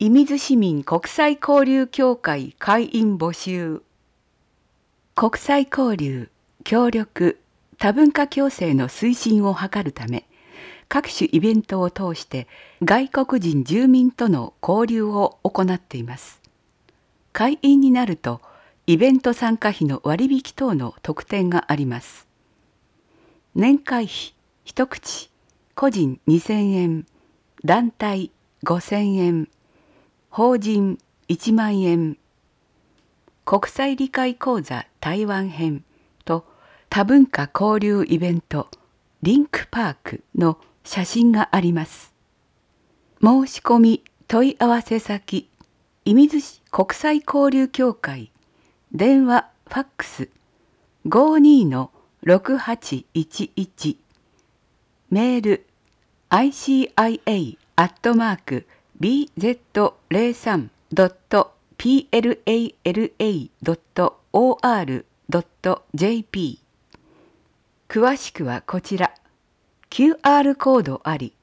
射水市民国際交流協会会員募集。国際交流、協力、多文化共生の推進を図るため、各種イベントを通して外国人住民との交流を行っています。会員になると、イベント参加費の割引等の特典があります。年会費一口、個人2000円、団体5000円、法人1万円、国際理解講座台湾編と多文化交流イベントリンクパークの写真があります。申し込み問い合わせ先、射水市国際交流協会、電話ファックス 52-6811、メール icia.bz03.plala.or.jp。詳しくはこちら。QR コードあり。